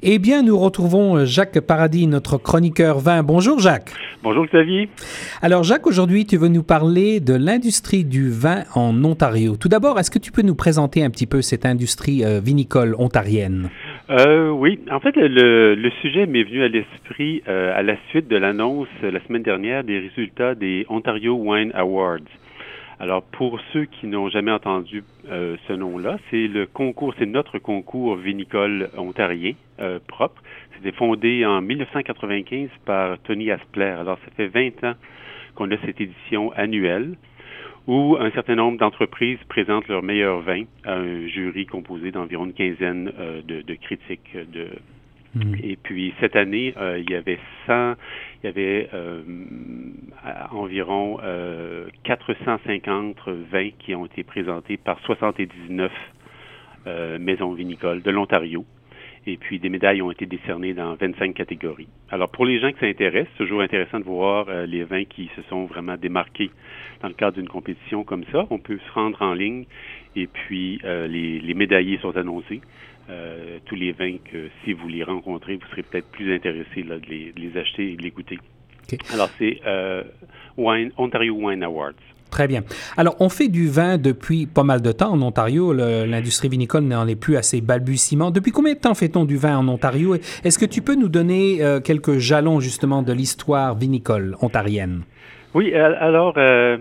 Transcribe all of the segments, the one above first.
Eh bien, nous retrouvons Jacques Paradis, notre chroniqueur vin. Bonjour Jacques. Bonjour Xavier. Alors Jacques, aujourd'hui, tu veux nous parler de l'industrie du vin en Ontario. Tout d'abord, est-ce que tu peux nous présenter un petit peu cette industrie vinicole ontarienne? Oui, en fait, le sujet m'est venu à l'esprit à la suite de l'annonce la semaine dernière des résultats des Ontario Wine Awards. Alors, pour ceux qui n'ont jamais entendu ce nom-là, c'est notre concours vinicole ontarien propre. C'était fondé en 1995 par Tony Aspler. Alors, ça fait 20 ans qu'on a cette édition annuelle où un certain nombre d'entreprises présentent leurs meilleurs vins à un jury composé d'environ une quinzaine de critiques. Et puis cette année, il y avait environ 450 vins qui ont été présentés par 79 maisons vinicoles de l'Ontario. Et puis, des médailles ont été décernées dans 25 catégories. Alors, pour les gens qui s'intéressent, c'est toujours intéressant de voir les vins qui se sont vraiment démarqués dans le cadre d'une compétition comme ça. On peut se rendre en ligne et puis les médaillés sont annoncés. Tous les vins que, si vous les rencontrez, vous serez peut-être plus intéressé là, de les acheter et de les goûter. Okay. Alors, c'est Ontario Wine Awards. Très bien. Alors, on fait du vin depuis pas mal de temps en Ontario. L'industrie vinicole n'en est plus à ses balbutiements. Depuis combien de temps fait-on du vin en Ontario? Est-ce que tu peux nous donner quelques jalons, justement, de l'histoire vinicole ontarienne? Oui, alors,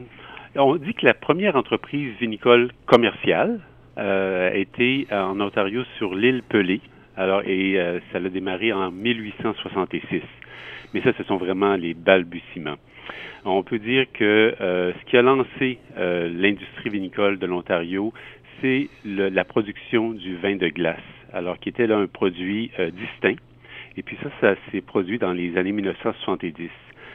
on dit que la première entreprise vinicole commerciale a été en Ontario sur l'île Pelée. Alors, ça a démarré en 1866. Mais ça, ce sont vraiment les balbutiements. On peut dire que ce qui a lancé l'industrie vinicole de l'Ontario, c'est la production du vin de glace, alors qui était là un produit distinct. Et puis ça s'est produit dans les années 1970.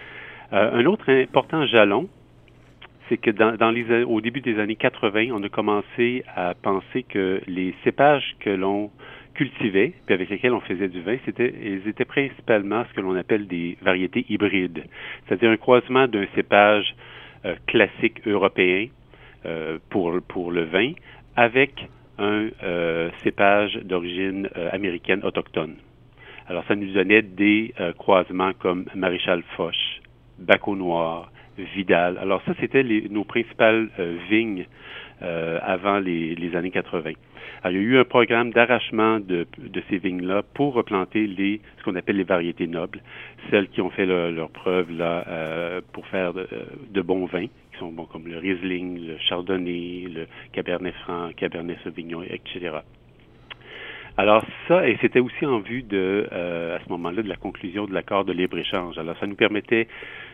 Un autre important jalon, c'est que au début des années 80, on a commencé à penser que les cépages que l'on cultivait, puis avec lesquels on faisait du vin, ils étaient principalement ce que l'on appelle des variétés hybrides, c'est-à-dire un croisement d'un cépage classique européen pour le vin avec un cépage d'origine américaine autochtone. Alors, ça nous donnait des croisements comme Maréchal Foch, Baco Noir, Vidal. Alors, ça, c'était nos principales vignes avant les années 80. Alors, il y a eu un programme d'arrachement de ces vignes-là pour replanter ce qu'on appelle les variétés nobles, celles qui ont fait leur preuve là pour faire de bons vins, qui sont bons comme le Riesling, le Chardonnay, le Cabernet Franc, Cabernet Sauvignon, etc. Alors ça, et c'était aussi en vue à ce moment-là, de la conclusion de l'accord de libre-échange. Alors, ça nous permettait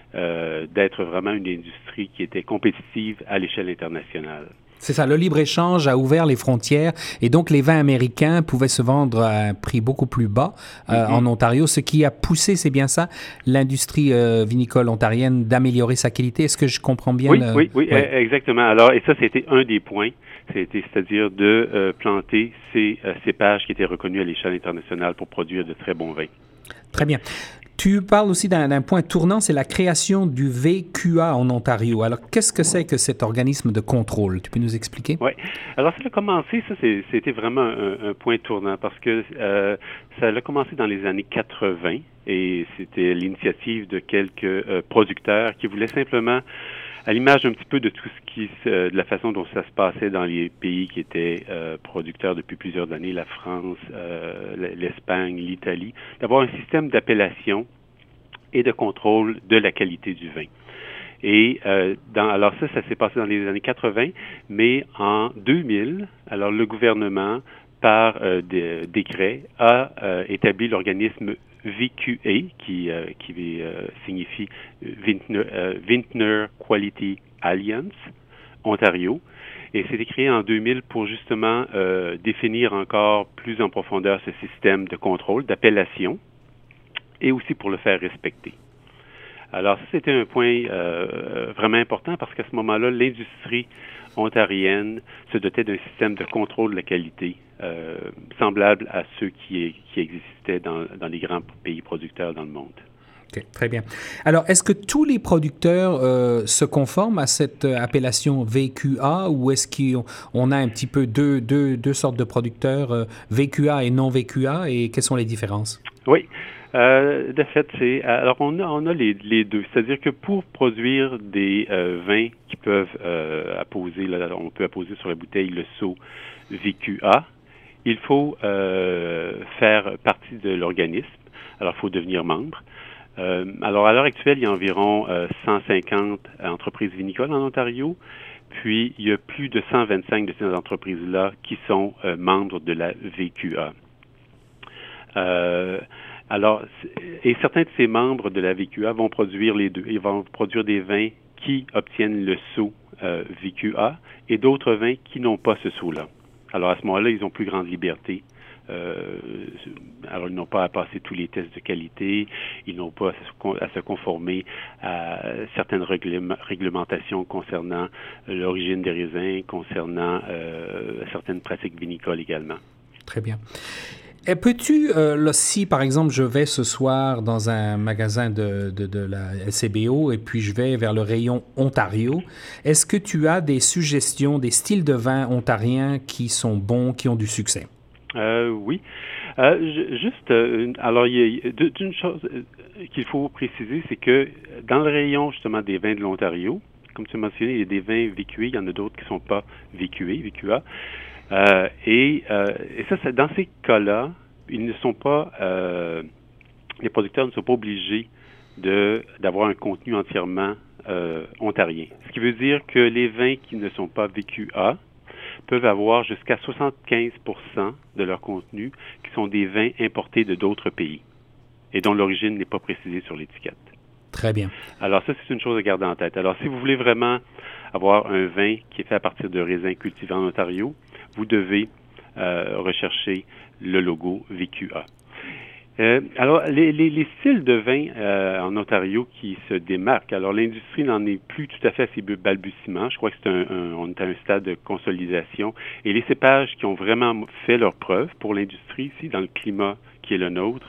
d'être vraiment une industrie qui était compétitive à l'échelle internationale. C'est ça, le libre-échange a ouvert les frontières et donc les vins américains pouvaient se vendre à un prix beaucoup plus bas en Ontario, ce qui a poussé, c'est bien ça, l'industrie vinicole ontarienne d'améliorer sa qualité. Est-ce que je comprends bien? Oui, exactement. Alors, et ça, c'était un des points, c'est-à-dire de planter ces cépages qui étaient reconnus à l'échelle internationale pour produire de très bons vins. Très bien. Tu parles aussi d'un point tournant, c'est la création du VQA en Ontario. Alors, qu'est-ce que c'est que cet organisme de contrôle? Tu peux nous expliquer? Oui. Alors, ça a commencé, c'était vraiment un point tournant parce que ça a commencé dans les années 80 et c'était l'initiative de quelques producteurs qui voulaient simplement, à l'image un petit peu de tout de la façon dont ça se passait dans les pays qui étaient producteurs depuis plusieurs années, la France, l'Espagne, l'Italie, d'avoir un système d'appellation et de contrôle de la qualité du vin. Et alors ça s'est passé dans les années 80, mais en 2000, alors le gouvernement, par décret, a établi l'organisme VQA, qui signifie Vintner Quality Alliance, Ontario. Et c'était créé en 2000 pour justement définir encore plus en profondeur ce système de contrôle, d'appellation, et aussi pour le faire respecter. Alors, ça, c'était un point vraiment important parce qu'à ce moment-là, l'industrie ontarienne se dotait d'un système de contrôle de la qualité semblable à ceux qui existaient dans les grands pays producteurs dans le monde. OK, très bien. Alors, est-ce que tous les producteurs se conforment à cette appellation VQA ou est-ce qu'on a un petit peu deux sortes de producteurs, VQA et non VQA, et quelles sont les différences? Oui. De fait, alors on a les deux. C'est-à-dire que pour produire des vins qui peuvent apposer, là, on peut apposer sur la bouteille le sceau VQA, il faut faire partie de l'organisme. Alors, il faut devenir membre. Alors, à l'heure actuelle, il y a environ 150 entreprises vinicoles en Ontario. Puis, il y a plus de 125 de ces entreprises-là qui sont membres de la VQA. Alors, et certains de ces membres de la VQA vont produire les deux. Ils vont produire des vins qui obtiennent le sceau VQA et d'autres vins qui n'ont pas ce sceau-là. Alors, à ce moment-là, ils ont plus grande liberté. Alors, ils n'ont pas à passer tous les tests de qualité, ils n'ont pas à se conformer à certaines réglementations concernant l'origine des raisins, concernant certaines pratiques vinicoles également. Très bien. Et peux-tu, là, si par exemple je vais ce soir dans un magasin de la LCBO et puis je vais vers le rayon Ontario, est-ce que tu as des suggestions, des styles de vin ontariens qui sont bons, qui ont du succès? Oui. Alors, d'une chose qu'il faut préciser, c'est que dans le rayon justement des vins de l'Ontario, comme tu as mentionné, il y a des vins VQA, il y en a d'autres qui ne sont pas VQA. Et ça, dans ces cas-là, ils ne sont pas, les producteurs ne sont pas obligés d'avoir un contenu entièrement ontarien. Ce qui veut dire que les vins qui ne sont pas VQA peuvent avoir jusqu'à 75% de leur contenu qui sont des vins importés de d'autres pays et dont l'origine n'est pas précisée sur l'étiquette. Très bien. Alors ça, c'est une chose à garder en tête. Alors si vous voulez vraiment avoir un vin qui est fait à partir de raisins cultivés en Ontario, vous devez rechercher le logo VQA. Alors, les styles de vin en Ontario qui se démarquent, alors l'industrie n'en est plus tout à fait à ses balbutiements. Je crois que on est à un stade de consolidation. Et les cépages qui ont vraiment fait leur preuve pour l'industrie ici, dans le climat qui est le nôtre,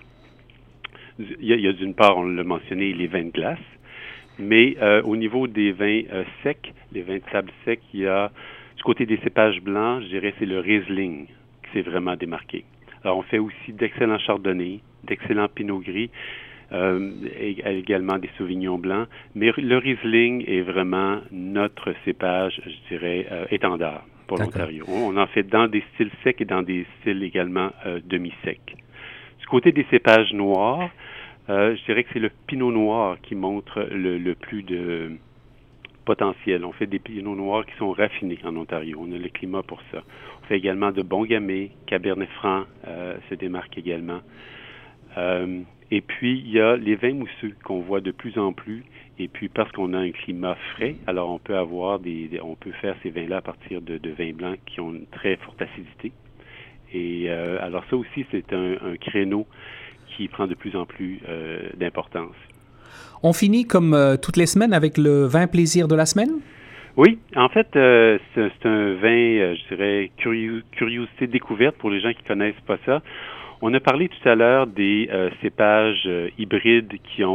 il y a d'une part, on l'a mentionné, les vins de glace, mais au niveau des vins secs, les vins de sable sec, il y a, du côté des cépages blancs, je dirais c'est le Riesling qui s'est vraiment démarqué. Alors, on fait aussi d'excellents chardonnays, d'excellents pinot gris, également des sauvignons blancs, mais le Riesling est vraiment notre cépage, je dirais, étendard pour l'Ontario. On en fait dans des styles secs et dans des styles également demi-secs. Du côté des cépages noirs, je dirais que c'est le pinot noir qui montre le plus de potentiel. On fait des pinots noirs qui sont raffinés en Ontario. On a le climat pour ça. On fait également de bons gamay. Cabernet Franc se démarque également. Et puis, il y a les vins mousseux qu'on voit de plus en plus. Et puis, parce qu'on a un climat frais, alors on peut avoir on peut faire ces vins-là à partir de vins blancs qui ont une très forte acidité. Et alors ça aussi, c'est un créneau qui prend de plus en plus d'importance. On finit comme toutes les semaines avec le vin plaisir de la semaine? Oui, en fait, c'est un vin, je dirais, curiosité découverte pour les gens qui connaissent pas ça. On a parlé tout à l'heure des cépages hybrides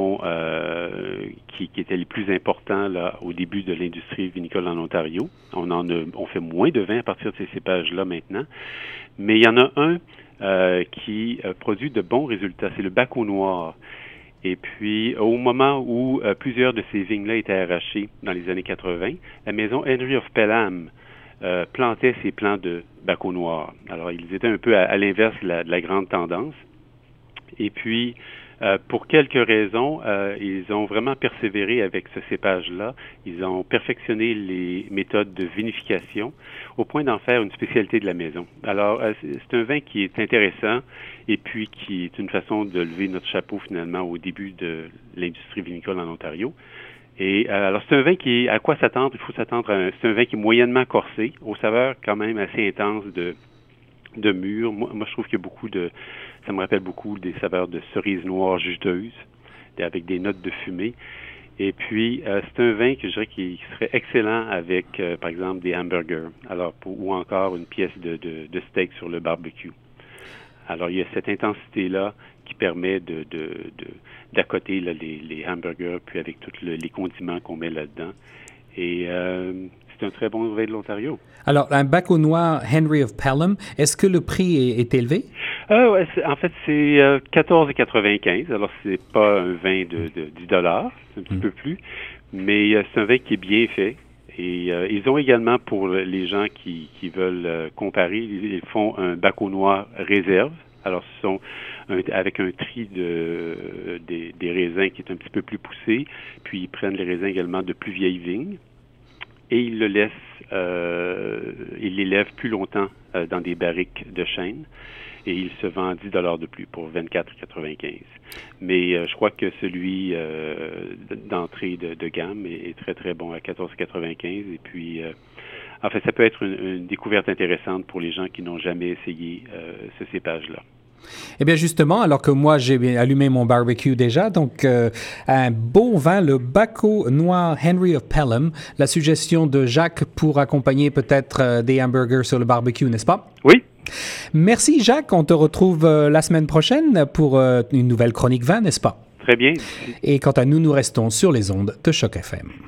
qui étaient les plus importants là au début de l'industrie vinicole en Ontario. On fait moins de vin à partir de ces cépages-là maintenant, mais il y en a un qui produit de bons résultats. C'est le Baco Noir. Et puis, au moment où plusieurs de ces vignes-là étaient arrachées dans les années 80, la maison Henry of Pelham plantait ses plants de Baco Noir. Alors, ils étaient un peu à l'inverse de la grande tendance. Et puis, pour quelques raisons, ils ont vraiment persévéré avec ce cépage-là. Ils ont perfectionné les méthodes de vinification au point d'en faire une spécialité de la maison. Alors, c'est un vin qui est intéressant et puis qui est une façon de lever notre chapeau finalement au début de l'industrie vinicole en Ontario. Et alors, c'est un vin à quoi s'attendre? Il faut s'attendre c'est un vin qui est moyennement corsé, aux saveurs quand même assez intenses de mûr. Moi, je trouve qu'il y a ça me rappelle beaucoup des saveurs de cerises noires juteuses, avec des notes de fumée. Et puis, c'est un vin que je dirais qui serait excellent avec, par exemple, des hamburgers, ou encore une pièce de steak sur le barbecue. Alors, il y a cette intensité-là qui permet d'accoter là, les hamburgers, puis avec tous les condiments qu'on met là-dedans. Et c'est un très bon vin de l'Ontario. Alors, un bac au noir Henry of Pelham, est-ce que le prix est élevé? Ouais, en fait, c'est 14,95. Alors, c'est pas un vin de 10 $, c'est un petit peu plus, mais c'est un vin qui est bien fait. Et ils ont également, pour les gens qui veulent comparer, ils font un bac au noir réserve. Alors, ce sont avec un tri des raisins qui est un petit peu plus poussé, puis ils prennent les raisins également de plus vieilles vignes et ils le laissent, ils les lèvent plus longtemps dans des barriques de chêne et il se vend 10 $ de plus pour 24,95. Mais je crois que celui d'entrée de gamme est très, très bon à 14,95 et puis en fait, ça peut être une découverte intéressante pour les gens qui n'ont jamais essayé ce cépage-là. Eh bien justement, alors que moi j'ai allumé mon barbecue déjà, donc un beau vin, le Baco Noir Henry of Pelham, la suggestion de Jacques pour accompagner peut-être des hamburgers sur le barbecue, n'est-ce pas? Oui. Merci Jacques, on te retrouve la semaine prochaine pour une nouvelle chronique vin, n'est-ce pas? Très bien. Et quant à nous, nous restons sur les ondes de Choc FM.